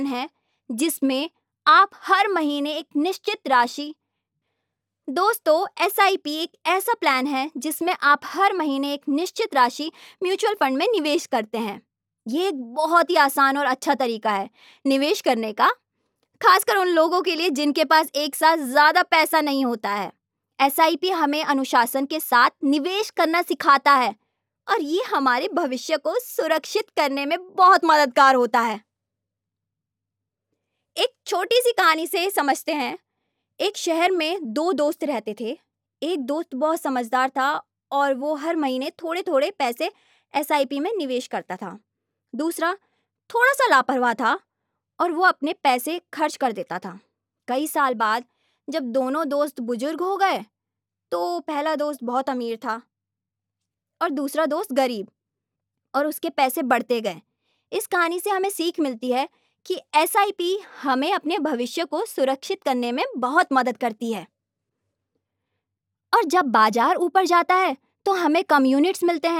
है जिसमें आप हर महीने एक निश्चित राशि दोस्तों, एसआईपी एक ऐसा प्लान है जिसमें आप हर महीने एक निश्चित राशि म्यूचुअल फंड में निवेश करते हैं। ये एक बहुत ही आसान और अच्छा तरीका है निवेश करने का, खासकर उन लोगों के लिए जिनके पास एक साथ ज्यादा पैसा नहीं होता है। एसआईपी हमें अनुशासन के साथ निवेश करना सिखाता है और ये हमारे भविष्य को सुरक्षित करने में बहुत मददगार होता है। एक छोटी सी कहानी से समझते हैं। एक शहर में दो दोस्त रहते थे। एक दोस्त बहुत समझदार था और वो हर महीने थोड़े थोड़े पैसे एसआईपी में निवेश करता था। दूसरा थोड़ा सा लापरवाह था और वो अपने पैसे खर्च कर देता था। कई साल बाद जब दोनों दोस्त बुजुर्ग हो गए तो पहला दोस्त बहुत अमीर था और दूसरा दोस्त गरीब, और उसके पैसे बढ़ते गए। इस कहानी से हमें सीख मिलती है कि एसआईपी हमें अपने भविष्य को सुरक्षित करने में बहुत मदद करती है। और जब बाजार ऊपर जाता है तो हमें कम यूनिट्स मिलते हैं।